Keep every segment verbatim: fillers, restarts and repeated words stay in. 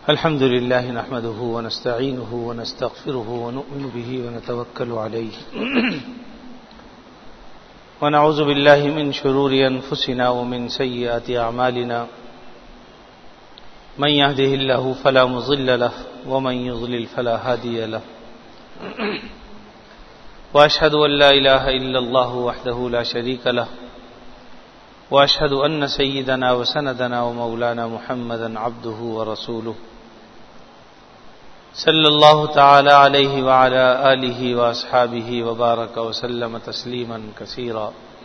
الحمد لله نحمده ونستعينه ونستغفره ونؤمن به ونتوكل عليه ونعوذ بالله من شرور أنفسنا ومن سيئات أعمالنا من يهده الله فلا مضل له ومن يضلل فلا هادي له وأشهد أن لا إله إلا الله وحده لا شريك له وأشهد أن سيدنا وسندنا ومولانا محمدا عبده ورسوله صلى الله تعالى عليه وعلى آله وأصحابه وبارك وسلم تسليما كثيرا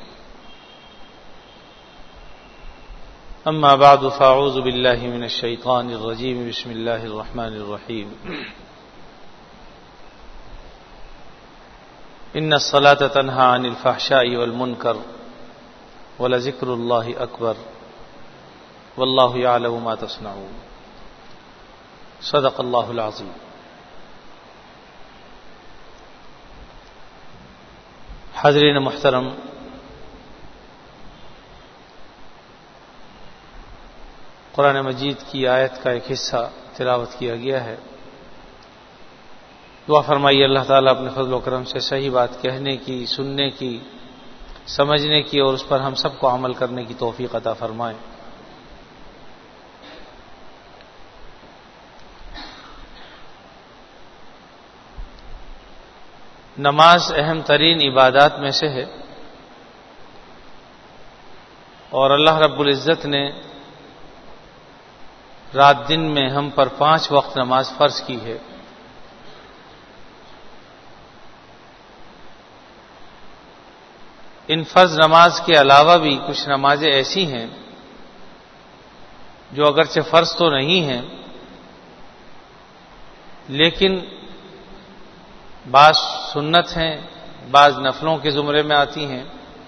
أما بعد فأعوذ بالله من الشيطان الرجيم بسم الله الرحمن الرحيم إن الصلاة تنهى عن الفحشاء والمنكر ولذكر الله أكبر والله يعلم ما تصنعون صدق اللہ العظیم. حاضرین محترم، قرآن مجید کی آیت کا ایک حصہ تلاوت کیا گیا ہے. دعا فرمائیے اللہ تعالیٰ اپنے فضل و کرم سے صحیح بات کہنے کی، سننے کی، سمجھنے کی اور اس پر ہم سب کو عمل کرنے کی توفیق عطا فرمائے. نماز اہم ترین عبادات میں سے ہے اور اللہ رب العزت نے رات دن میں ہم پر پانچ وقت نماز فرض کی ہے. ان فرض نماز کے علاوہ بھی کچھ نمازیں ایسی ہیں جو اگرچہ فرض تو نہیں ہیں لیکن بعض سنت ہیں، بعض نفلوں کے زمرے میں آتی ہیں.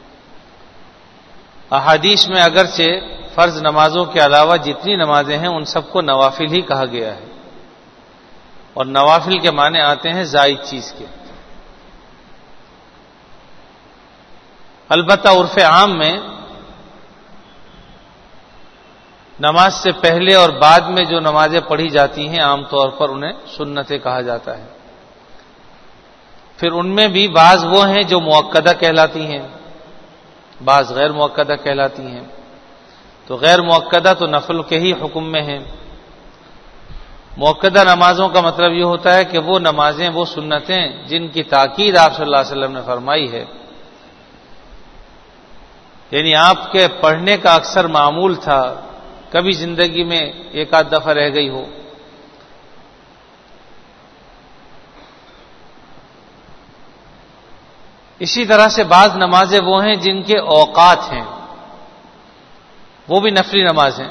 احادیث میں اگرچہ فرض نمازوں کے علاوہ جتنی نمازیں ہیں ان سب کو نوافل ہی کہا گیا ہے اور نوافل کے معنی آتے ہیں زائد چیز کے. البتہ عرف عام میں نماز سے پہلے اور بعد میں جو نمازیں پڑھی جاتی ہیں عام طور پر انہیں سنتیں کہا جاتا ہے. پھر ان میں بھی بعض وہ ہیں جو مؤکدہ کہلاتی ہیں، بعض غیر مؤکدہ کہلاتی ہیں. تو غیر مؤکدہ تو نفل کے ہی حکم میں ہیں. مؤکدہ نمازوں کا مطلب یہ ہوتا ہے کہ وہ نمازیں، وہ سنتیں جن کی تاکید آپ صلی اللہ علیہ وسلم نے فرمائی ہے، یعنی آپ کے پڑھنے کا اکثر معمول تھا، کبھی زندگی میں ایک آدھ دفعہ رہ گئی ہو. اسی طرح سے بعض نمازیں وہ ہیں جن کے اوقات ہیں، وہ بھی نفلی نماز ہیں،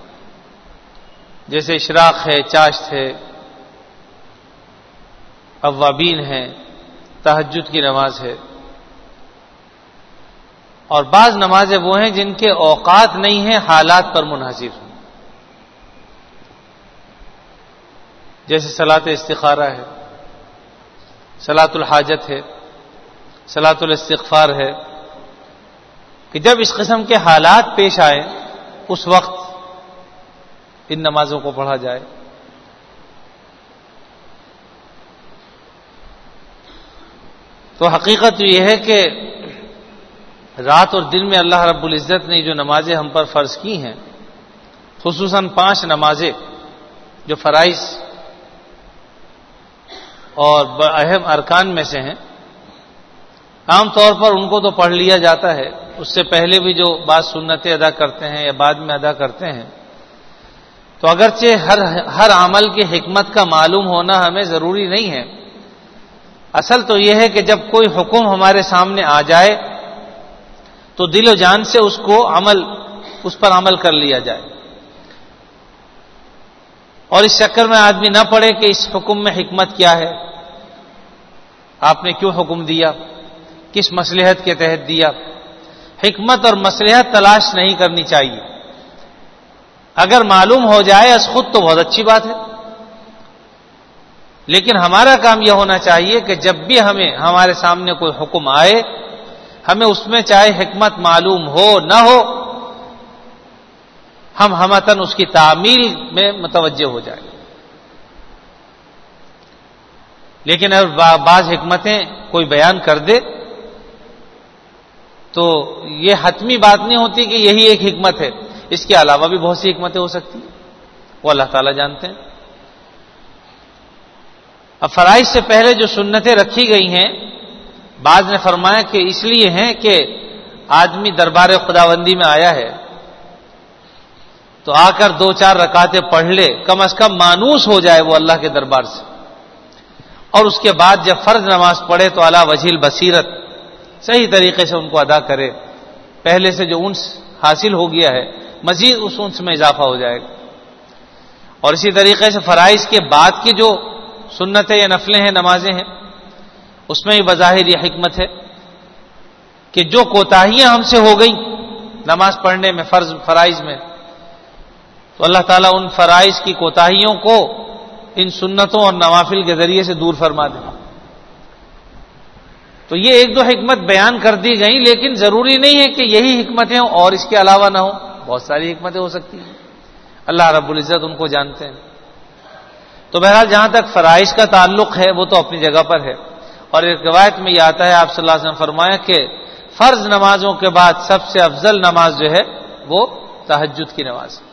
جیسے اشراق ہے، چاشت ہے، اوابین ہے، تہجد کی نماز ہے. اور بعض نمازیں وہ ہیں جن کے اوقات نہیں ہیں، حالات پر منحصر ہیں، جیسے صلاۃ استخارہ ہے، صلاۃ الحاجت ہے، صلاۃ الاستغفار ہے، کہ جب اس قسم کے حالات پیش آئے اس وقت ان نمازوں کو پڑھا جائے. تو حقیقت یہ ہے کہ رات اور دن میں اللہ رب العزت نے جو نمازیں ہم پر فرض کی ہیں، خصوصاً پانچ نمازیں جو فرائض اور اہم ارکان میں سے ہیں، عام طور پر ان کو تو پڑھ لیا جاتا ہے. اس سے پہلے بھی جو بعض سنتیں ادا کرتے ہیں یا بعد میں ادا کرتے ہیں، تو اگرچہ ہر ہر عمل کی حکمت کا معلوم ہونا ہمیں ضروری نہیں ہے. اصل تو یہ ہے کہ جب کوئی حکم ہمارے سامنے آ جائے تو دل و جان سے اس کو عمل اس پر عمل کر لیا جائے، اور اس چکر میں آدمی نہ پڑے کہ اس حکم میں حکمت کیا ہے، آپ نے کیوں حکم دیا، کس مصلحت کے تحت دیا. حکمت اور مصلحت تلاش نہیں کرنی چاہیے. اگر معلوم ہو جائے از خود تو بہت اچھی بات ہے، لیکن ہمارا کام یہ ہونا چاہیے کہ جب بھی ہمیں ہمارے سامنے کوئی حکم آئے، ہمیں اس میں چاہے حکمت معلوم ہو نہ ہو، ہم ہمتن اس کی تعمیل میں متوجہ ہو جائیں. لیکن اگر بعض حکمتیں کوئی بیان کر دے تو یہ حتمی بات نہیں ہوتی کہ یہی ایک حکمت ہے، اس کے علاوہ بھی بہت سی حکمتیں ہو سکتی ہیں، وہ اللہ تعالیٰ جانتے ہیں۔ اب فرائض سے پہلے جو سنتیں رکھی گئی ہیں، بعض نے فرمایا کہ اس لیے ہیں کہ آدمی دربار خداوندی میں آیا ہے تو آ کر دو چار رکعتیں پڑھ لے، کم از کم مانوس ہو جائے وہ اللہ کے دربار سے، اور اس کے بعد جب فرض نماز پڑھے تو علی وجہ البصیرت صحیح طریقے سے ان کو ادا کرے، پہلے سے جو انس حاصل ہو گیا ہے مزید اس انس میں اضافہ ہو جائے گا۔ اور اسی طریقے سے فرائض کے بعد کی جو سنتیں یا نفلیں ہیں، نمازیں ہیں، اس میں بھی بظاہر یہ حکمت ہے کہ جو کوتاہیاں ہم سے ہو گئیں نماز پڑھنے میں، فرض فرائض میں، تو اللہ تعالیٰ ان فرائض کی کوتاہیوں کو ان سنتوں اور نوافل کے ذریعے سے دور فرما دے۔ تو یہ ایک دو حکمت بیان کر دی گئی، لیکن ضروری نہیں ہے کہ یہی حکمتیں ہوں اور اس کے علاوہ نہ ہوں، بہت ساری حکمتیں ہو سکتی ہیں، اللہ رب العزت ان کو جانتے ہیں۔ تو بہرحال جہاں تک فرائض کا تعلق ہے وہ تو اپنی جگہ پر ہے، اور ایک روایت میں یہ آتا ہے آپ صلی اللہ علیہ وسلم فرمایا کہ فرض نمازوں کے بعد سب سے افضل نماز جو ہے وہ تہجد کی نماز ہے۔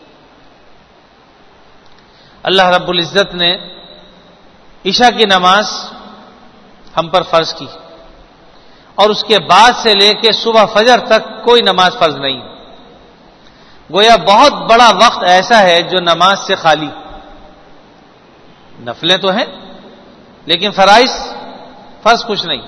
اللہ رب العزت نے عشاء کی نماز ہم پر فرض کی، اور اس کے بعد سے لے کے صبح فجر تک کوئی نماز فرض نہیں، گویا بہت بڑا وقت ایسا ہے جو نماز سے خالی، نفلیں تو ہیں لیکن فرائض فرض کچھ نہیں۔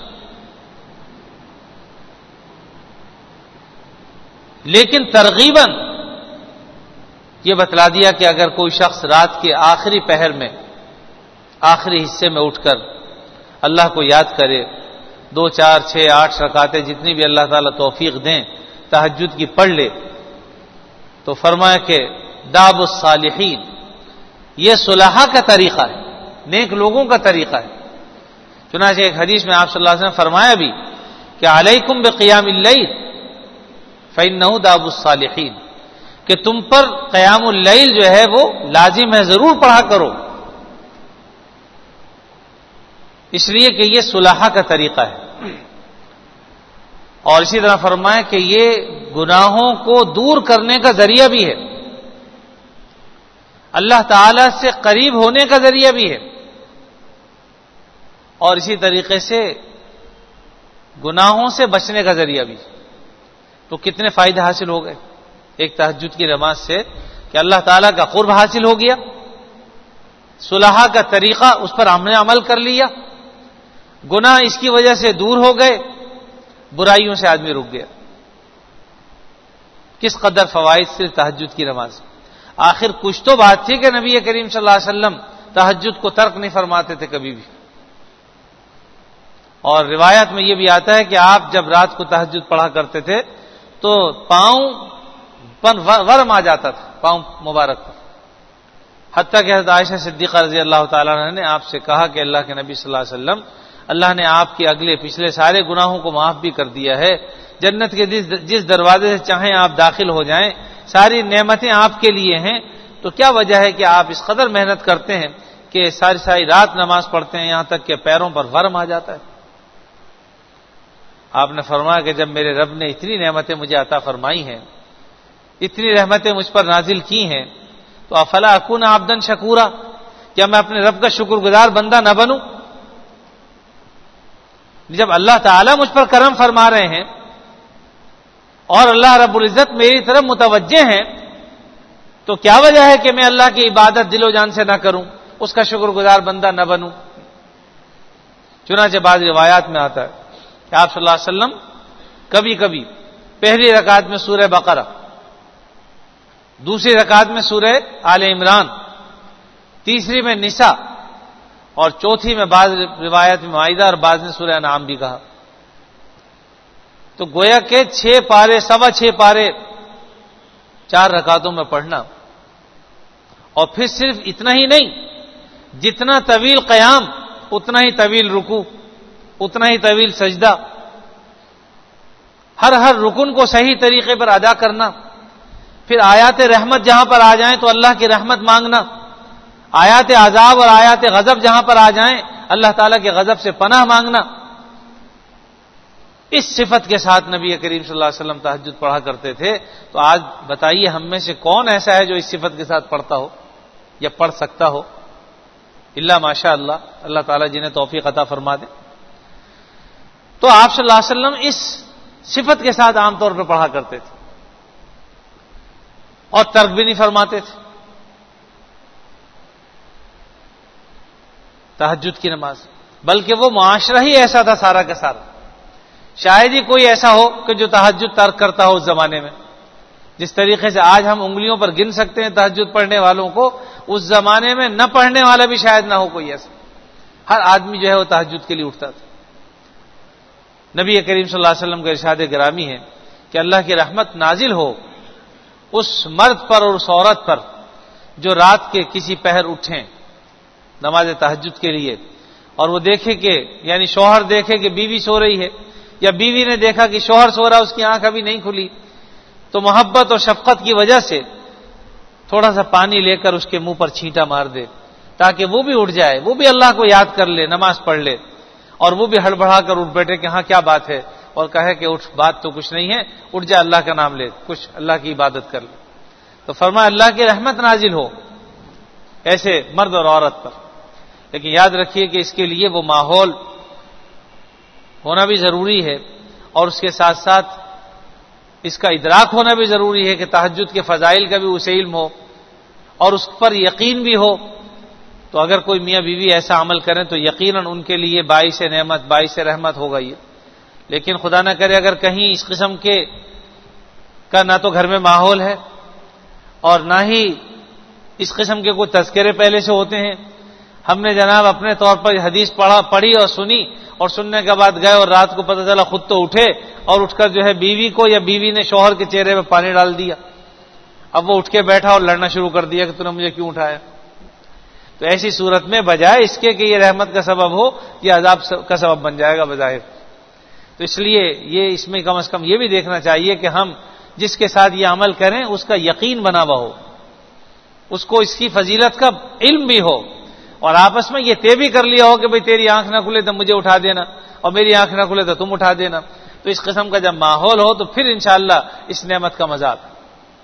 لیکن ترغیباً یہ بتلا دیا کہ اگر کوئی شخص رات کے آخری پہر میں، آخری حصے میں اٹھ کر اللہ کو یاد کرے، دو چار چھ آٹھ رکعتیں جتنی بھی اللہ تعالیٰ توفیق دیں تہجد کی پڑھ لے، تو فرمایا کہ داب الصالحین، یہ صلحاء کا طریقہ ہے، نیک لوگوں کا طریقہ ہے۔ چنانچہ ایک حدیث میں آپ صلی اللہ علیہ وسلم فرمایا بھی کہ علیکم بقیام اللیل فإنہ داب الصالحین، کہ تم پر قیام اللیل جو ہے وہ لازم ہے، ضرور پڑھا کرو، اس لیے کہ یہ صلحاء کا طریقہ ہے۔ اور اسی طرح فرمایا کہ یہ گناہوں کو دور کرنے کا ذریعہ بھی ہے، اللہ تعالی سے قریب ہونے کا ذریعہ بھی ہے، اور اسی طریقے سے گناہوں سے بچنے کا ذریعہ بھی۔ تو کتنے فائدے حاصل ہو گئے ایک تہجد کی نماز سے، کہ اللہ تعالیٰ کا قرب حاصل ہو گیا، صلحاء کا طریقہ اس پر ہم نے عمل کر لیا، گناہ اس کی وجہ سے دور ہو گئے، برائیوں سے آدمی رک گیا۔ کس قدر فوائد صرف تہجد کی نماز۔ آخر کچھ تو بات تھی کہ نبی کریم صلی اللہ علیہ وسلم تہجد کو ترک نہیں فرماتے تھے کبھی بھی، اور روایت میں یہ بھی آتا ہے کہ آپ جب رات کو تہجد پڑھا کرتے تھے تو پاؤں پر ورم آ جاتا تھا، پاؤں مبارک پر، حتیٰ کہ حضرت عائشہ صدیقہ رضی اللہ تعالیٰ عنہ نے آپ سے کہا کہ اللہ کے نبی صلی اللہ علیہ وسلم، اللہ نے آپ کے اگلے پچھلے سارے گناہوں کو معاف بھی کر دیا ہے، جنت کے جس دروازے سے چاہیں آپ داخل ہو جائیں، ساری نعمتیں آپ کے لیے ہیں، تو کیا وجہ ہے کہ آپ اس قدر محنت کرتے ہیں کہ ساری ساری رات نماز پڑھتے ہیں، یہاں تک کہ پیروں پر ورم آ جاتا ہے؟ آپ نے فرمایا کہ جب میرے رب نے اتنی نعمتیں مجھے عطا فرمائی ہیں، اتنی رحمتیں مجھ پر نازل کی ہیں، تو افلا اکون عبدا شکورا، کیا میں اپنے رب کا شکر گزار بندہ نہ بنوں؟ جب اللہ تعالیٰ مجھ پر کرم فرما رہے ہیں اور اللہ رب العزت میری طرف متوجہ ہیں، تو کیا وجہ ہے کہ میں اللہ کی عبادت دل و جان سے نہ کروں، اس کا شکر گزار بندہ نہ بنوں؟ چنانچہ بعض روایات میں آتا ہے کہ آپ صلی اللہ علیہ وسلم کبھی کبھی پہلی رکعت میں سورہ بقرہ، دوسری رکعت میں سورہ آل عمران، تیسری میں نساء، اور چوتھی میں بعض روایت میں مائدہ، اور بعض نے سورہ انعام بھی کہا۔ تو گویا کہ چھ پارے، سوا چھ پارے چار رکعتوں میں پڑھنا، اور پھر صرف اتنا ہی نہیں، جتنا طویل قیام اتنا ہی طویل رکوع، اتنا ہی طویل سجدہ، ہر ہر رکن کو صحیح طریقے پر ادا کرنا، پھر آیات رحمت جہاں پر آ جائیں تو اللہ کی رحمت مانگنا، آیات عذاب اور آیات غضب جہاں پر آ جائیں اللہ تعالیٰ کے غضب سے پناہ مانگنا، اس صفت کے ساتھ نبی کریم صلی اللہ علیہ وسلم تہجد پڑھا کرتے تھے. تو آج بتائیے ہم میں سے کون ایسا ہے جو اس صفت کے ساتھ پڑھتا ہو یا پڑھ سکتا ہو؟ الا ماشاء اللہ، اللہ تعالیٰ جنہیں توفیق عطا فرما دے. تو آپ صلی اللہ علیہ وسلم اس صفت کے ساتھ عام طور پہ پڑھا کرتے تھے اور ترک بھی نہیں فرماتے تھے تہجد کی نماز، بلکہ وہ معاشرہ ہی ایسا تھا سارا کا سارا. شاید ہی کوئی ایسا ہو کہ جو تہجد ترک کرتا ہو اس زمانے میں. جس طریقے سے آج ہم انگلیوں پر گن سکتے ہیں تہجد پڑھنے والوں کو، اس زمانے میں نہ پڑھنے والا بھی شاید نہ ہو کوئی ایسا. ہر آدمی جو ہے وہ تہجد کے لیے اٹھتا تھا. نبی کریم صلی اللہ علیہ وسلم کا ارشاد گرامی ہے کہ اللہ کی رحمت نازل ہو اس مرد پر اور اس عورت پر جو رات کے کسی پہر اٹھیں نماز تہجد کے لیے، اور وہ دیکھے کہ یعنی شوہر دیکھے کہ بیوی سو رہی ہے، یا بیوی نے دیکھا کہ شوہر سو رہا، اس کی آنکھ ابھی نہیں کھلی، تو محبت اور شفقت کی وجہ سے تھوڑا سا پانی لے کر اس کے منہ پر چھینٹا مار دے تاکہ وہ بھی اٹھ جائے، وہ بھی اللہ کو یاد کر لے، نماز پڑھ لے، اور وہ بھی ہڑبڑا کر اٹھ بیٹھے کہ ہاں کیا بات ہے، اور کہے کہ اٹھ، بات تو کچھ نہیں ہے، اٹھ جا، اللہ کا نام لے، کچھ اللہ کی عبادت کر لے. تو فرمایا اللہ کی رحمت نازل ہو ایسے مرد اور عورت پر. لیکن یاد رکھیے کہ اس کے لیے وہ ماحول ہونا بھی ضروری ہے، اور اس کے ساتھ ساتھ اس کا ادراک ہونا بھی ضروری ہے کہ تہجد کے فضائل کا بھی اسے علم ہو اور اس پر یقین بھی ہو. تو اگر کوئی میاں بیوی ایسا عمل کریں تو یقیناً ان کے لیے باعث نعمت، باعث رحمت ہوگا یہ. لیکن خدا نہ کرے اگر کہیں اس قسم کے کا نہ تو گھر میں ماحول ہے اور نہ ہی اس قسم کے کوئی تذکرے پہلے سے ہوتے ہیں. ہم نے جناب اپنے طور پر حدیث پڑھا پڑھی اور سنی، اور سننے کے بعد گئے اور رات کو پتہ چلا خود تو اٹھے اور اٹھ کر جو ہے بیوی کو یا بیوی نے شوہر کے چہرے پہ پانی ڈال دیا. اب وہ اٹھ کے بیٹھا اور لڑنا شروع کر دیا کہ تو نے مجھے کیوں اٹھایا. تو ایسی صورت میں بجائے اس کے کہ یہ رحمت کا سبب ہو، یہ عذاب کا سبب بن جائے گا بظاہر. تو اس لیے یہ اس میں کم از کم یہ بھی دیکھنا چاہیے کہ ہم جس کے ساتھ یہ عمل کریں اس کا یقین بنا ہوا ہو، اس کو اس کی فضیلت کا علم بھی ہو، اور آپس میں یہ طے بھی کر لیا ہو کہ بھئی تیری آنکھ نہ کھلے تو مجھے اٹھا دینا، اور میری آنکھ نہ کھلے تو تم اٹھا دینا. تو اس قسم کا جب ماحول ہو تو پھر انشاءاللہ اس نعمت کا مزہ آتا.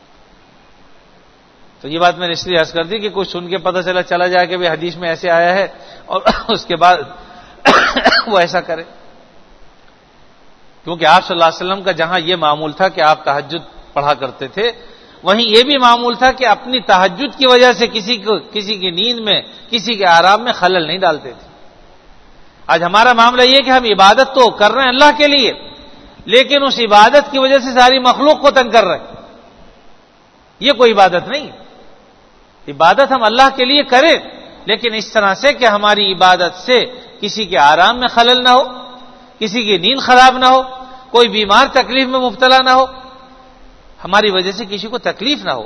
تو یہ بات میں نے اس لیے عرض کر دی کہ کوئی سن کے پتہ چلا چلا جائے کہ بھئی حدیث میں ایسے آیا ہے اور اس کے بعد وہ ایسا کرے. کیونکہ آپ صلی اللہ علیہ وسلم کا جہاں یہ معمول تھا کہ آپ تہجد پڑھا کرتے تھے، وہیں یہ بھی معمول تھا کہ اپنی تہجد کی وجہ سے کسی کو کسی کی نیند میں، کسی کے آرام میں خلل نہیں ڈالتے تھے. آج ہمارا معاملہ یہ کہ ہم عبادت تو کر رہے ہیں اللہ کے لیے، لیکن اس عبادت کی وجہ سے ساری مخلوق کو تنگ کر رہے ہیں. یہ کوئی عبادت نہیں. عبادت ہم اللہ کے لیے کریں، لیکن اس طرح سے کہ ہماری عبادت سے کسی کے آرام میں خلل نہ ہو، کسی کی نیند خراب نہ ہو، کوئی بیمار تکلیف میں مبتلا نہ ہو، ہماری وجہ سے کسی کو تکلیف نہ ہو.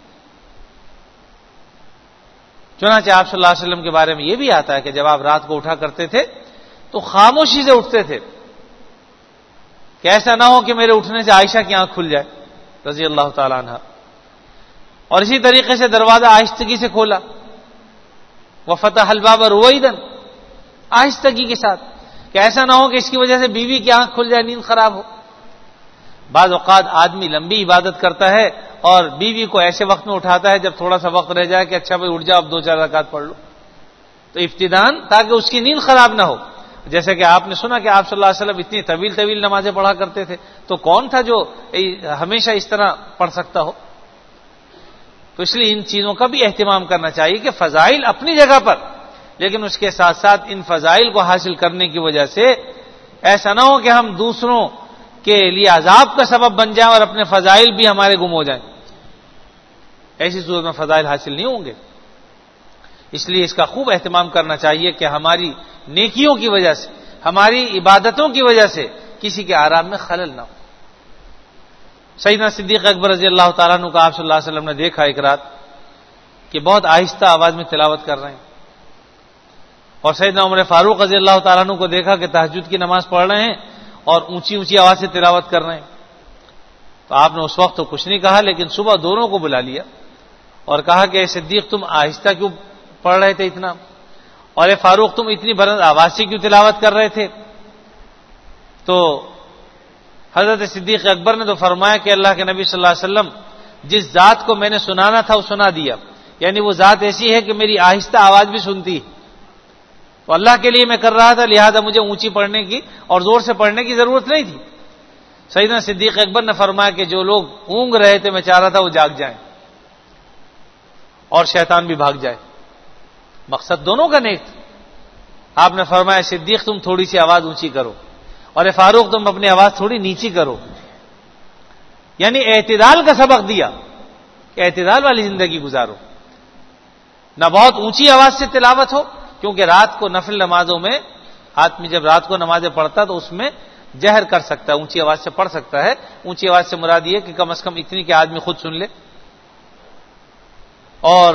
چنانچہ آپ صلی اللہ علیہ وسلم کے بارے میں یہ بھی آتا ہے کہ جب آپ رات کو اٹھا کرتے تھے تو خاموشی سے اٹھتے تھے کہ ایسا نہ ہو کہ میرے اٹھنے سے عائشہ کی آنکھ کھل جائے رضی اللہ تعالیٰ عنہ. اور اسی طریقے سے دروازہ آہستگی سے کھولا، وفتح الباب رویدا، آہستگی کے ساتھ، کہ ایسا نہ ہو کہ اس کی وجہ سے بیوی کی آنکھ کھل جائے، نیند خراب ہو. بعض اوقات آدمی لمبی عبادت کرتا ہے اور بیوی کو ایسے وقت میں اٹھاتا ہے جب تھوڑا سا وقت رہ جائے کہ اچھا بھائی اٹھ جاؤ اب دو چار رکعت پڑھ لو. تو ابتداءً تاکہ اس کی نیند خراب نہ ہو. جیسے کہ آپ نے سنا کہ آپ صلی اللہ علیہ وسلم اتنی طویل طویل نمازیں پڑھا کرتے تھے، تو کون تھا جو ہمیشہ اس طرح پڑھ سکتا ہو. تو اس لیے ان چیزوں کا بھی اہتمام کرنا چاہیے کہ فضائل اپنی جگہ پر، لیکن اس کے ساتھ ساتھ ان فضائل کو حاصل کرنے کی وجہ سے ایسا نہ ہو کہ ہم دوسروں کے لیے عذاب کا سبب بن جائیں اور اپنے فضائل بھی ہمارے گم ہو جائیں. ایسی صورت میں فضائل حاصل نہیں ہوں گے. اس لیے اس کا خوب اہتمام کرنا چاہیے کہ ہماری نیکیوں کی وجہ سے، ہماری عبادتوں کی وجہ سے کسی کے آرام میں خلل نہ ہو. سیدنا صدیق اکبر رضی اللہ تعالیٰ عنہ کا آپ صلی اللہ علیہ وسلم نے دیکھا ایک رات کہ بہت آہستہ آواز میں تلاوت کر رہے ہیں، اور سیدنا عمر فاروق رضی اللہ تعالیٰ عنہ کو دیکھا کہ تہجد کی نماز پڑھ رہے ہیں اور اونچی اونچی آواز سے تلاوت کر رہے ہیں. تو آپ نے اس وقت تو کچھ نہیں کہا، لیکن صبح دونوں کو بلا لیا اور کہا کہ اے صدیق تم آہستہ کیوں پڑھ رہے تھے اتنا؟ اور اے فاروق تم اتنی بلند آواز سے کیوں تلاوت کر رہے تھے؟ تو حضرت صدیق اکبر نے تو فرمایا کہ اللہ کے نبی صلی اللہ علیہ وسلم جس ذات کو میں نے سنانا تھا وہ سنا دیا، یعنی وہ ذات ایسی ہے کہ میری آہستہ آواز بھی سنتی، تو اللہ کے لیے میں کر رہا تھا، لہذا مجھے اونچی پڑھنے کی اور زور سے پڑھنے کی ضرورت نہیں تھی۔ سیدنا صدیق اکبر نے فرمایا کہ جو لوگ اونگ رہے تھے میں چاہ رہا تھا وہ جاگ جائیں اور شیطان بھی بھاگ جائے، مقصد دونوں کا نیک تھا۔ آپ نے فرمایا صدیق تم تھوڑی سی آواز اونچی کرو، اور اے فاروق تم اپنی آواز تھوڑی نیچی کرو، یعنی اعتدال کا سبق دیا کہ اعتدال والی زندگی گزارو، نہ بہت اونچی آواز سے تلاوت ہو، کیونکہ رات کو نفل نمازوں میں آدمی جب رات کو نمازیں پڑھتا تو اس میں جہر کر سکتا ہے، اونچی آواز سے پڑھ سکتا ہے۔ اونچی آواز سے مراد یہ کہ کم از کم اتنی کہ آدمی خود سن لے۔ اور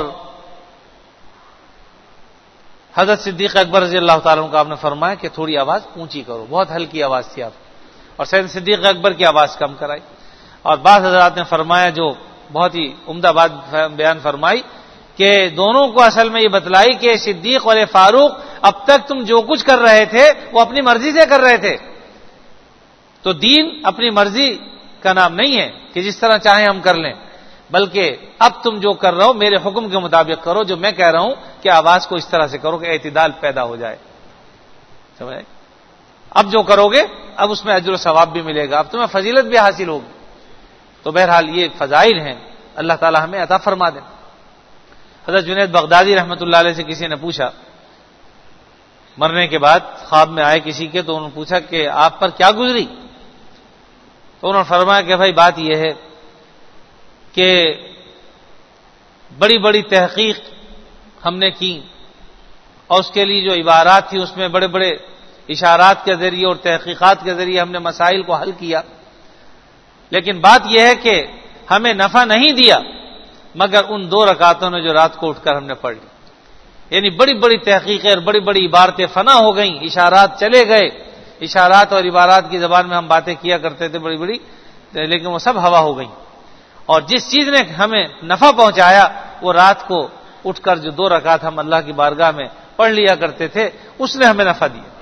حضرت صدیق اکبر رضی اللہ تعالیٰ عنہ کو آپ نے فرمایا کہ تھوڑی آواز اونچی کرو، بہت ہلکی آواز تھی آپ، اور سیدنا صدیق اکبر کی آواز کم کرائی۔ اور بعض حضرات نے فرمایا جو بہت ہی عمدہ بات بیان فرمائی کہ دونوں کو اصل میں یہ بتلائی کہ صدیق اور فاروق اب تک تم جو کچھ کر رہے تھے وہ اپنی مرضی سے کر رہے تھے، تو دین اپنی مرضی کا نام نہیں ہے کہ جس طرح چاہیں ہم کر لیں، بلکہ اب تم جو کر رہے ہو میرے حکم کے مطابق کرو، جو میں کہہ رہا ہوں کہ آواز کو اس طرح سے کرو کہ اعتدال پیدا ہو جائے، سمجھے؟ اب جو کرو گے اب اس میں اجر و ثواب بھی ملے گا، اب تمہیں فضیلت بھی حاصل ہوگی۔ تو بہرحال یہ فضائل ہیں، اللہ تعالی ہمیں عطا فرما دیں۔ حضرت جنید بغدادی رحمۃ اللہ علیہ سے کسی نے پوچھا، مرنے کے بعد خواب میں آئے کسی کے، تو انہوں نے پوچھا کہ آپ پر کیا گزری؟ تو انہوں نے فرمایا کہ بھائی بات یہ ہے کہ بڑی بڑی تحقیق ہم نے کی، اور اس کے لیے جو عبارات تھی اس میں بڑے بڑے اشارات کے ذریعے اور تحقیقات کے ذریعے ہم نے مسائل کو حل کیا، لیکن بات یہ ہے کہ ہمیں نفع نہیں دیا مگر ان دو رکعتوں نے جو رات کو اٹھ کر ہم نے پڑھ لی، یعنی بڑی بڑی تحقیقیں اور بڑی بڑی عبارتیں فنا ہو گئیں، اشارات چلے گئے، اشارات اور عبارات کی زبان میں ہم باتیں کیا کرتے تھے بڑی بڑی، لیکن وہ سب ہوا ہو گئیں، اور جس چیز نے ہمیں نفع پہنچایا وہ رات کو اٹھ کر جو دو رکعت ہم اللہ کی بارگاہ میں پڑھ لیا کرتے تھے اس نے ہمیں نفع دیا۔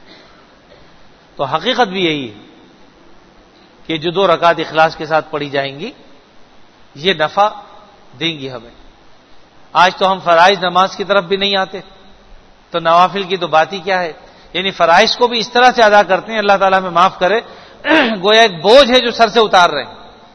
تو حقیقت بھی یہی ہے کہ جو دو رکعت اخلاص کے ساتھ پڑھی جائیں گی یہ نفع دیں گی ہمیں۔ آج تو ہم فرائض نماز کی طرف بھی نہیں آتے، تو نوافل کی تو بات ہی کیا ہے، یعنی فرائض کو بھی اس طرح سے ادا کرتے ہیں، اللہ تعالیٰ ہمیں معاف کرے، گویا ایک بوجھ ہے جو سر سے اتار رہے ہیں،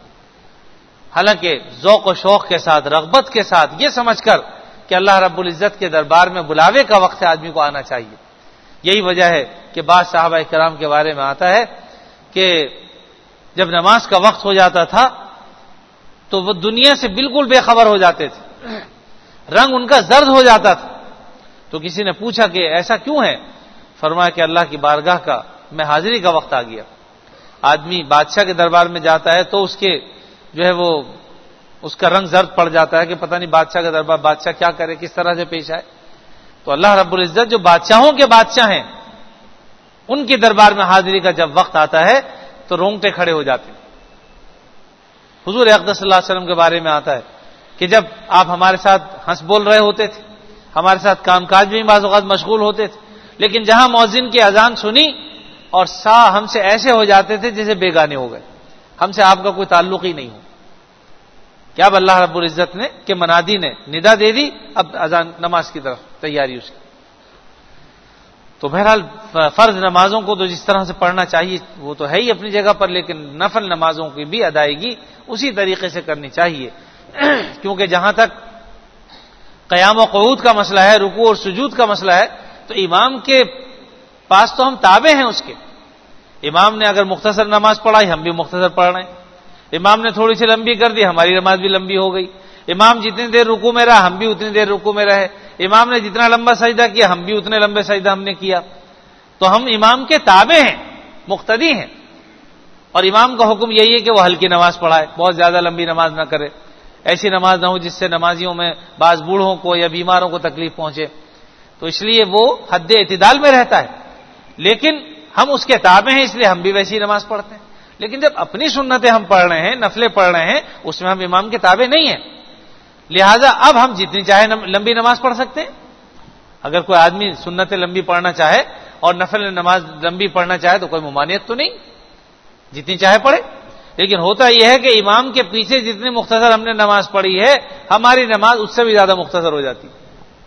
حالانکہ ذوق و شوق کے ساتھ، رغبت کے ساتھ، یہ سمجھ کر کہ اللہ رب العزت کے دربار میں بلاوے کا وقت ہے آدمی کو آنا چاہیے۔ یہی وجہ ہے کہ بعض صحابہ کرام کے بارے میں آتا ہے کہ جب نماز کا وقت ہو جاتا تھا تو وہ دنیا سے بالکل بے خبر ہو جاتے تھے، رنگ ان کا زرد ہو جاتا تھا۔ تو کسی نے پوچھا کہ ایسا کیوں ہے؟ فرمایا کہ اللہ کی بارگاہ کا میں حاضری کا وقت آ گیا۔ آدمی بادشاہ کے دربار میں جاتا ہے تو اس کے جو ہے وہ اس کا رنگ زرد پڑ جاتا ہے کہ پتہ نہیں بادشاہ کا دربار، بادشاہ کیا کرے، کس طرح سے پیش آئے۔ تو اللہ رب العزت جو بادشاہوں کے بادشاہ ہیں ان کے دربار میں حاضری کا جب وقت آتا ہے تو رونگٹے کھڑے ہو جاتے ہیں۔ حضور اقدس صلی اللہ علیہ وسلم کے بارے میں آتا ہے کہ جب آپ ہمارے ساتھ ہنس بول رہے ہوتے تھے، ہمارے ساتھ کام کاج میں بعض اوقات مشغول ہوتے تھے، لیکن جہاں مؤذن کی اذان سنی اور سا ہم سے ایسے ہو جاتے تھے جیسے بیگانے ہو گئے، ہم سے آپ کا کوئی تعلق ہی نہیں ہو۔ کیا اب اللہ رب العزت نے کہ منادی نے ندا دے دی، اب اذان نماز کی طرف تیاری اس کی۔ تو بہرحال فرض نمازوں کو تو جس طرح سے پڑھنا چاہیے وہ تو ہے ہی اپنی جگہ پر، لیکن نفل نمازوں کی بھی ادائیگی اسی طریقے سے کرنی چاہیے، کیونکہ جہاں تک قیام و قعود کا مسئلہ ہے، رکوع اور سجود کا مسئلہ ہے، تو امام کے پاس تو ہم تابع ہیں اس کے۔ امام نے اگر مختصر نماز پڑھائی ہم بھی مختصر پڑھ رہے ہیں، امام نے تھوڑی سی لمبی کر دی ہماری نماز بھی لمبی ہو گئی، امام جتنی دیر رکوع میں رہا ہم بھی اتنی دیر رکوع میں رہے، امام نے جتنا لمبا سجدہ کیا ہم بھی اتنے لمبے سجدہ ہم نے کیا، تو ہم امام کے تابع ہیں، مقتدی ہیں، اور امام کا حکم یہی ہے کہ وہ ہلکی نماز پڑھائے، بہت زیادہ لمبی نماز نہ کرے، ایسی نماز نہ ہو جس سے نمازیوں میں بعض بوڑھوں کو یا بیماروں کو تکلیف پہنچے، تو اس لیے وہ حد اعتدال میں رہتا ہے، لیکن ہم اس کے تابع ہیں اس لیے ہم بھی ویسی نماز پڑھتے ہیں۔ لیکن جب اپنی سنتیں ہم پڑھ رہے ہیں، نفلیں پڑھ رہے ہیں، اس میں ہم امام کے تابع نہیں ہیں، لہذا اب ہم جتنی چاہے لمبی نماز پڑھ سکتے ہیں، اگر کوئی آدمی سنتیں لمبی پڑھنا چاہے اور نفل نماز لمبی پڑھنا چاہے تو کوئی ممانعت تو نہیں، جتنی چاہے پڑھے، لیکن ہوتا یہ ہے کہ امام کے پیچھے جتنی مختصر ہم نے نماز پڑھی ہے ہماری نماز اس سے بھی زیادہ مختصر ہو جاتی ہے۔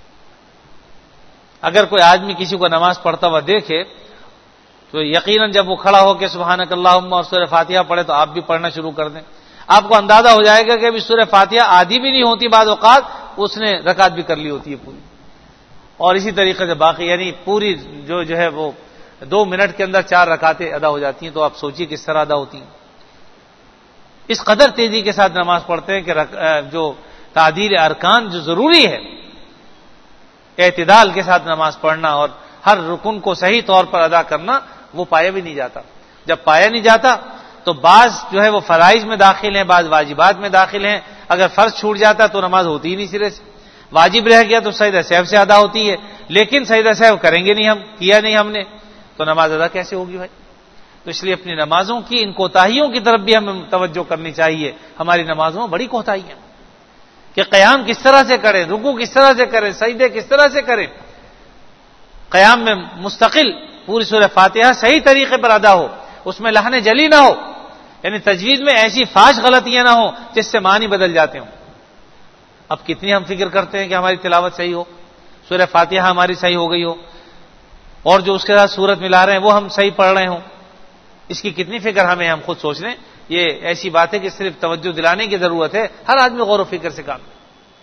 اگر کوئی آدمی کسی کو نماز پڑھتا ہوا دیکھے تو یقیناً جب وہ کھڑا ہو کے سبحانک اللہم اور سورہ فاتحہ پڑھے تو آپ بھی پڑھنا شروع کر دیں، آپ کو اندازہ ہو جائے گا کہ ابھی سورہ فاتحہ آدھی بھی نہیں ہوتی، بعض اوقات اس نے رکعت بھی کر لی ہوتی ہے پوری، اور اسی طریقے سے باقی یعنی پوری جو جو ہے وہ دو منٹ کے اندر چار رکعتیں ادا ہو جاتی ہیں، تو آپ سوچیے کس طرح ادا ہوتی ہیں۔ اس قدر تیزی کے ساتھ نماز پڑھتے ہیں کہ جو تعدیل ارکان جو ضروری ہے، اعتدال کے ساتھ نماز پڑھنا اور ہر رکن کو صحیح طور پر ادا کرنا، وہ پایا بھی نہیں جاتا۔ جب پایا نہیں جاتا تو بعض جو ہے وہ فرائض میں داخل ہیں، بعض واجبات میں داخل ہیں، اگر فرض چھوٹ جاتا تو نماز ہوتی ہی نہیں سرے سے، واجب رہ گیا تو سجدہ سہو سے ادا ہوتی ہے، لیکن سجدہ سہو کریں گے نہیں، ہم کیا نہیں ہم نے، تو نماز ادا کیسے ہوگی بھائی؟ تو اس لیے اپنی نمازوں کی ان کوتاہیوں کی طرف بھی ہمیں توجہ کرنی چاہیے۔ ہماری نمازوں میں بڑی کوتاہیاں کہ قیام کس طرح سے کریں، رکوع کس طرح سے کریں، سجدے کس طرح سے کریں، قیام میں مستقل پوری سورہ فاتحہ صحیح طریقے پر ادا ہو، اس میں لحن جلی نہ ہو، یعنی تجوید میں ایسی فاش غلطیاں نہ ہوں جس سے معنی بدل جاتے ہوں۔ اب کتنی ہم فکر کرتے ہیں کہ ہماری تلاوت صحیح ہو، سورہ فاتحہ ہماری صحیح ہو گئی ہو، اور جو اس کے ساتھ سورت ملا رہے ہیں وہ ہم صحیح پڑھ رہے ہوں، اس کی کتنی فکر ہمیں ہم خود سوچ لیں۔ یہ ایسی بات ہے کہ صرف توجہ دلانے کی ضرورت ہے، ہر آدمی غور و فکر سے کام کرے،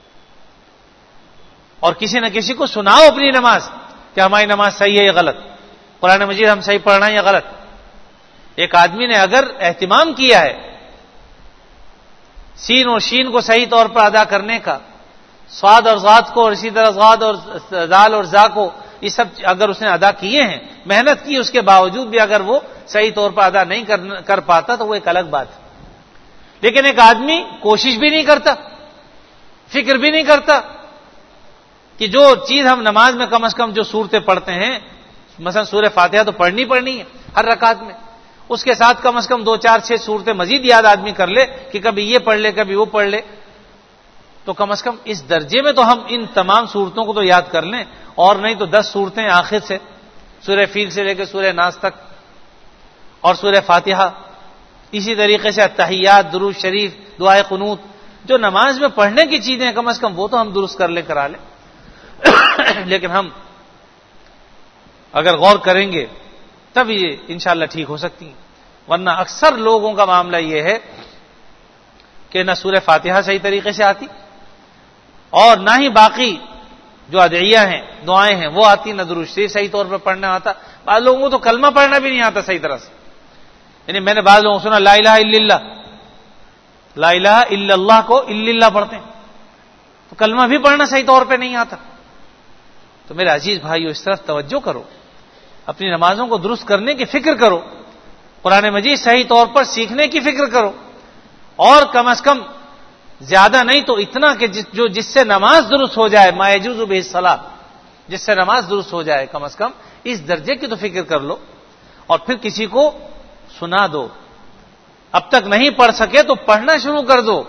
اور کسی نہ کسی کو سناؤ اپنی نماز کہ ہماری نماز صحیح ہے یا غلط، قرآن مجید ہم صحیح پڑھ رہے ہیں یا غلط۔ ایک آدمی نے اگر اہتمام کیا ہے سین اور شین کو صحیح طور پر ادا کرنے کا، صاد اور ضاد کو، اور اسی طرح ضاد اور ذال اور ذا کو، یہ سب اگر اس نے ادا کیے ہیں، محنت کی، اس کے باوجود بھی اگر وہ صحیح طور پر ادا نہیں کر پاتا تو وہ ایک الگ بات ہے۔ لیکن ایک آدمی کوشش بھی نہیں کرتا، فکر بھی نہیں کرتا کہ جو چیز ہم نماز میں کم از کم جو صورتیں پڑھتے ہیں، مثلا سورہ فاتحہ تو پڑھنی پڑھنی ہے ہر رکعت میں، اس کے ساتھ کم از کم دو چار چھ صورتیں مزید یاد آدمی کر لے کہ کبھی یہ پڑھ لے کبھی وہ پڑھ لے، تو کم از کم اس درجے میں تو ہم ان تمام صورتوں کو تو یاد کر لیں، اور نہیں تو دس صورتیں آخر سے، سورہ فیل سے لے کے سورہ ناس تک اور سورہ فاتحہ، اسی طریقے سے التحیات، درود شریف، دعائے قنوت، جو نماز میں پڑھنے کی چیزیں ہیں کم از کم وہ تو ہم درست کر لیں، کرا لیں۔ لیکن ہم اگر غور کریں گے تب یہ انشاءاللہ ٹھیک ہو سکتی ہیں، ورنہ اکثر لوگوں کا معاملہ یہ ہے کہ نہ سورہ فاتحہ صحیح طریقے سے آتی، اور نہ ہی باقی جو ادعیہ ہیں، دعائیں ہیں وہ آتی، نہ درود شریف صحیح طور پر پڑھنا آتا، بعض لوگوں کو تو کلمہ پڑھنا بھی نہیں آتا صحیح طرح سے، یعنی میں نے بعض لوگوں کو سنا لا الہ الا اللہ، لا الہ الا اللہ کو الا اللہ پڑھتے ہیں، تو کلمہ بھی پڑھنا صحیح طور پہ نہیں آتا۔ تو میرے عزیز بھائیو، اس طرف توجہ کرو، اپنی نمازوں کو درست کرنے کی فکر کرو، قرآن مجید صحیح طور پر سیکھنے کی فکر کرو، اور کم از کم زیادہ نہیں تو اتنا کہ جو جس سے نماز درست ہو جائے، ما یجوز بہ الصلاۃ، جس سے نماز درست ہو جائے، کم از کم اس درجے کی تو فکر کر لو، اور پھر کسی کو سنا دو، اب تک نہیں پڑھ سکے تو پڑھنا شروع کر دو۔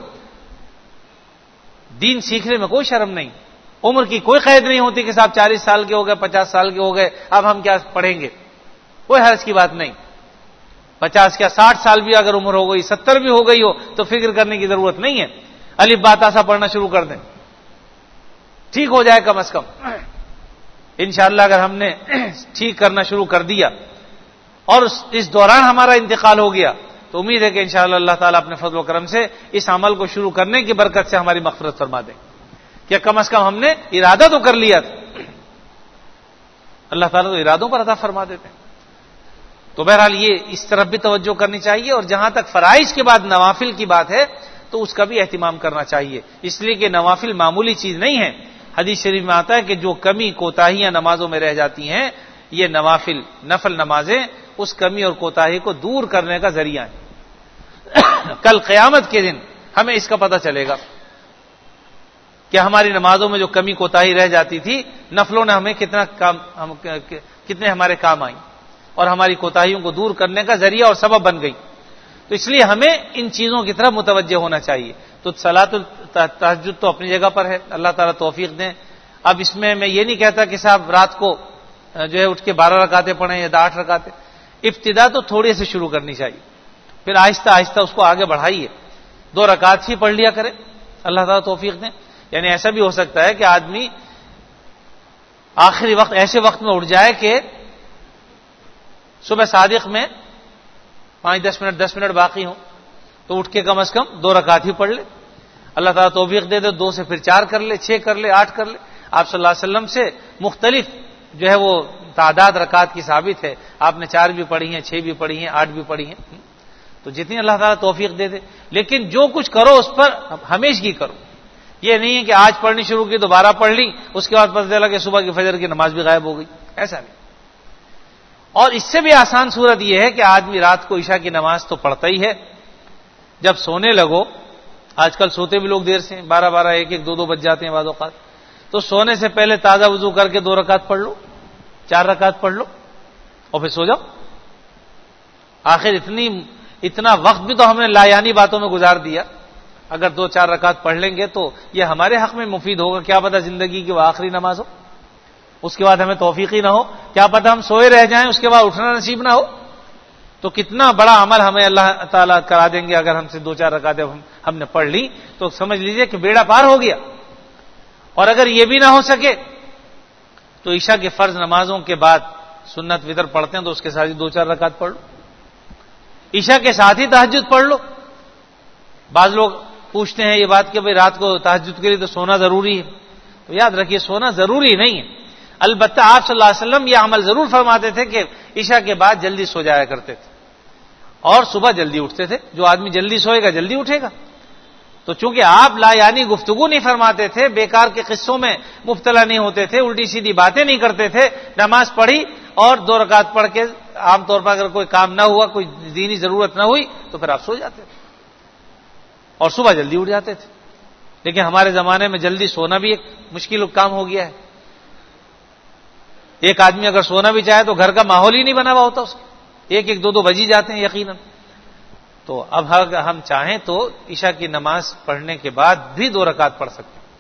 دین سیکھنے میں کوئی شرم نہیں، عمر کی کوئی قید نہیں ہوتی کہ صاحب چالیس سال کے ہو گئے، پچاس سال کے ہو گئے، اب ہم کیا پڑھیں گے، کوئی حرج کی بات نہیں، پچاس کیا ساٹھ سال بھی اگر عمر ہو گئی، ستر بھی ہو گئی ہو تو فکر کرنے کی ضرورت نہیں ہے، الف با تا سا پڑھنا شروع کر دیں، ٹھیک ہو جائے کم از کم۔ انشاءاللہ اگر ہم نے ٹھیک کرنا شروع کر دیا اور اس دوران ہمارا انتقال ہو گیا تو امید ہے کہ انشاءاللہ اللہ تعالیٰ اپنے فضل و کرم سے اس عمل کو شروع کرنے کی برکت سے ہماری مغفرت فرما دیں، کہ کم از کم ہم نے ارادہ تو کر لیا تھا، اللہ تعالیٰ تو ارادوں پر عطا فرما دیتے ہیں۔ تو بہرحال یہ اس طرف بھی توجہ کرنی چاہیے، اور جہاں تک فرائض کے بعد نوافل کی بات ہے تو اس کا بھی اہتمام کرنا چاہیے، اس لیے کہ نوافل معمولی چیز نہیں ہے۔ حدیث شریف میں آتا ہے کہ جو کمی کوتاہیاں نمازوں میں رہ جاتی ہیں، یہ نوافل نفل نمازیں اس کمی اور کوتاہی کو دور کرنے کا ذریعہ ہیں۔ کل قیامت کے دن ہمیں اس کا پتہ چلے گا کہ ہماری نمازوں میں جو کمی کوتاہی رہ جاتی تھی، نفلوں نے ہمیں کتنا کام ہم کتنے ہمارے کام آئی اور ہماری کوتاہیوں کو دور کرنے کا ذریعہ اور سبب بن گئی۔ تو اس لیے ہمیں ان چیزوں کی طرف متوجہ ہونا چاہیے۔ تو صلاۃ التہجد تو اپنی جگہ پر ہے، اللہ تعالیٰ توفیق دیں، اب اس میں میں یہ نہیں کہتا کہ صاحب رات کو جو ہے اٹھ کے بارہ رکعتیں پڑھیں یا آٹھ رکعتیں، ابتدا تو تھوڑے سے شروع کرنی چاہیے، پھر آہستہ آہستہ اس کو آگے بڑھائیے، دو رکعت ہی پڑھ لیا کرے، اللہ تعالیٰ توفیق دیں۔ یعنی ایسا بھی ہو سکتا ہے کہ آدمی آخری وقت ایسے وقت میں اٹھ جائے کہ صبح صادق میں پانچ دس منٹ دس منٹ باقی ہوں تو اٹھ کے کم از کم دو رکعت ہی پڑھ لے، اللہ تعالیٰ توفیق دے دے، دو سے پھر چار کر لے، چھ کر لے، آٹھ کر لے۔ آپ صلی اللہ علیہ وسلم سے مختلف جو ہے وہ تعداد رکعت کی ثابت ہے، آپ نے چار بھی پڑھی ہیں، چھ بھی پڑھی ہیں، آٹھ بھی پڑھی ہیں، تو جتنی اللہ تعالیٰ توفیق دے دے۔ لیکن جو کچھ کرو اس پر ہمیشگی کرو، یہ نہیں ہے کہ آج پڑھنی شروع کی دوبارہ پڑھ لی، اس کے بعد پتہ چلا کہ صبح کی فجر کی نماز بھی غائب ہو گئی، ایسا نہیں۔ اور اس سے بھی آسان صورت یہ ہے کہ آدمی رات کو عشاء کی نماز تو پڑھتا ہی ہے، جب سونے لگو، آج کل سوتے بھی لوگ دیر سے ہیں، بارہ بارہ ایک ایک دو دو بج جاتے ہیں بعض اوقات، تو سونے سے پہلے تازہ وضو کر کے دو رکعت پڑھ لو، چار رکعت پڑھ لو اور پھر سو جاؤ۔ آخر اتنی اتنا وقت بھی تو ہم نے لایانی باتوں میں گزار دیا، اگر دو چار رکعت پڑھ لیں گے تو یہ ہمارے حق میں مفید ہوگا، کیا پتہ زندگی کی وہ آخری نماز ہو، اس کے بعد ہمیں توفیق ہی نہ ہو، کیا پتہ ہم سوئے رہ جائیں اس کے بعد اٹھنا نصیب نہ ہو، تو کتنا بڑا عمل ہمیں اللہ تعالیٰ کرا دیں گے اگر ہم سے دو چار رکعتیں ہم نے پڑھ لی تو سمجھ لیجئے کہ بیڑا پار ہو گیا۔ اور اگر یہ بھی نہ ہو سکے تو عشاء کے فرض نمازوں کے بعد سنت وتر پڑھتے ہیں تو اس کے ساتھ ہی دو چار رکعت پڑھ لو، عشاء کے ساتھ ہی تہجد پڑھ لو۔ بعض لوگ پوچھتے ہیں یہ بات کہ بھئی رات کو تہجد کے لیے تو سونا ضروری ہے، تو یاد رکھیے سونا ضروری نہیں ہے، البتہ آپ صلی اللہ علیہ وسلم یہ عمل ضرور فرماتے تھے کہ عشاء کے بعد جلدی سو جایا کرتے تھے اور صبح جلدی اٹھتے تھے، جو آدمی جلدی سوئے گا جلدی اٹھے گا۔ تو چونکہ آپ لا یعنی گفتگو نہیں فرماتے تھے، بیکار کے قصوں میں مبتلا نہیں ہوتے تھے، الٹی سیدھی باتیں نہیں کرتے تھے، نماز پڑھی اور دو رکعت پڑھ کے عام طور پر اگر کوئی کام نہ ہوا، کوئی دینی ضرورت نہ ہوئی تو پھر آپ سو جاتے تھے اور صبح جلدی اٹھ جاتے تھے۔ لیکن ہمارے زمانے میں جلدی سونا بھی ایک مشکل کام ہو گیا ہے، ایک آدمی اگر سونا بھی چاہے تو گھر کا ماحول ہی نہیں بنا ہوا ہوتا اس کا، ایک ایک دو دو بجی جاتے ہیں یقیناً۔ تو اب اگر ہم چاہیں تو عشاء کی نماز پڑھنے کے بعد بھی دو رکعت پڑھ سکتے ہیں،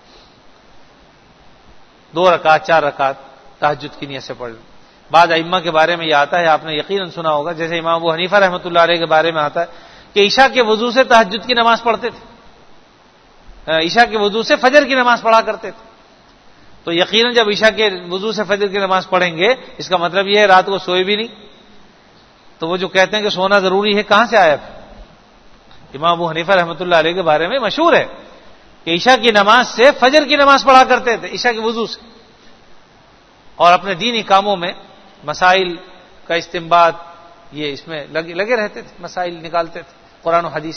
دو رکعت چار رکعت تہجد کی نیت سے پڑھ لیں۔ بعض ائمہ کے بارے میں یہ آتا ہے، آپ نے یقیناً سنا ہوگا، جیسے امام ابو حنیفہ رحمۃ اللہ علیہ کے بارے میں آتا ہے کہ عشاء کے وضو سے تہجد کی نماز پڑھتے تھے، عشاء کے وضو سے فجر کی نماز پڑھا کرتے تھے۔ تو یقیناً جب عشاء کے وضو سے فجر کی نماز پڑھیں گے اس کا مطلب یہ ہے رات کو سوئے بھی نہیں، تو وہ جو کہتے ہیں کہ سونا ضروری ہے کہاں سے آیا؟ امام ابو حنیفہ رحمۃ اللہ علیہ کے بارے میں مشہور ہے کہ عشاء کی نماز سے فجر کی نماز پڑھا کرتے تھے، عشاء کے وضو سے، اور اپنے دینی کاموں میں مسائل کا استنباط یہ اس میں لگے لگے رہتے تھے، مسائل نکالتے تھے قرآن و حدیث۔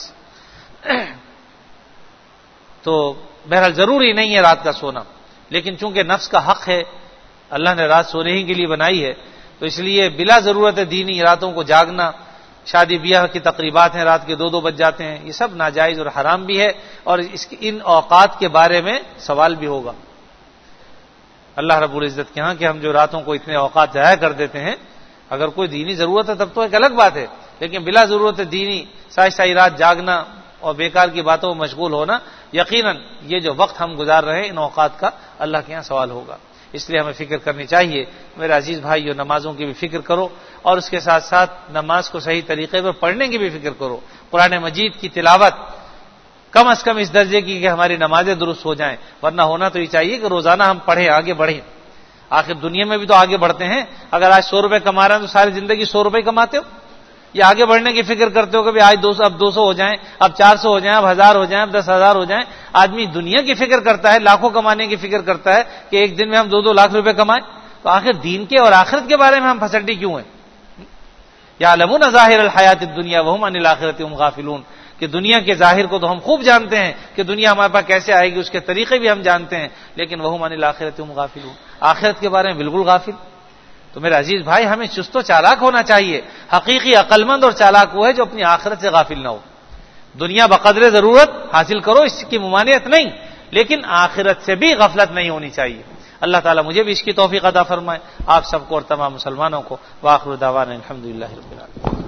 تو بہرحال ضروری نہیں ہے رات کا سونا، لیکن چونکہ نفس کا حق ہے، اللہ نے رات سونے ہی کے لیے بنائی ہے، تو اس لیے بلا ضرورت دینی راتوں کو جاگنا، شادی بیاہ کی تقریبات ہیں رات کے دو دو بج جاتے ہیں، یہ سب ناجائز اور حرام بھی ہے، اور اس ان اوقات کے بارے میں سوال بھی ہوگا اللہ رب العزت کے ہاں کہ ہم جو راتوں کو اتنے اوقات ضائع کر دیتے ہیں، اگر کوئی دینی ضرورت ہے تب تو ایک الگ بات ہے، لیکن بلا ضرورت دینی ساری ساری رات جاگنا اور بیکار کی باتوں میں مشغول ہونا، یقیناً یہ جو وقت ہم گزار رہے ہیں ان اوقات کا اللہ کے ہاں سوال ہوگا۔ اس لیے ہمیں فکر کرنی چاہیے۔ میرے عزیز بھائیو، نمازوں کی بھی فکر کرو اور اس کے ساتھ ساتھ نماز کو صحیح طریقے پر پڑھنے کی بھی فکر کرو، قرآن مجید کی تلاوت کم از کم اس درجے کی کہ ہماری نمازیں درست ہو جائیں، ورنہ ہونا تو یہ چاہیے کہ روزانہ ہم پڑھیں، آگے بڑھیں۔ آخر دنیا میں بھی تو آگے بڑھتے ہیں، اگر آج سو روپے کما رہے ہیں تو ساری زندگی سو روپے کماتے ہو، یا آگے بڑھنے کی فکر کرتے ہو کہ آج دو سو اب دو سو ہو جائیں، اب چار سو ہو جائیں، اب ہزار ہو جائیں، اب دس ہزار ہو جائیں۔ آدمی دنیا کی فکر کرتا ہے، لاکھوں کمانے کی فکر کرتا ہے کہ ایک دن میں ہم دو دو لاکھ روپے کمائیں، تو آخر دین کے اور آخرت کے بارے میں ہم پھسڈی کیوں ہیں؟ یعلمون ظاہر الحیات الدنیا وہم عن الآخرۃ هم غافلون، کہ دنیا کے ظاہر کو تو ہم خوب جانتے ہیں کہ دنیا ہمارے پاس کیسے آئے گی، اس کے طریقے بھی ہم جانتے ہیں، لیکن وہم عن الآخرۃ هم غافلون، آخرت کے بارے میں بالکل غافل۔ تو میرے عزیز بھائی، ہمیں چست و چالاک ہونا چاہیے۔ حقیقی عقل مند اور چالاک وہ ہے جو اپنی آخرت سے غافل نہ ہو۔ دنیا بقدر ضرورت حاصل کرو، اس کی ممانعت نہیں، لیکن آخرت سے بھی غفلت نہیں ہونی چاہیے۔ اللہ تعالیٰ مجھے بھی اس کی توفیق عطا فرمائے، آپ سب کو اور تمام مسلمانوں کو۔ وآخر دعوانا الحمدللہ رب العالمین۔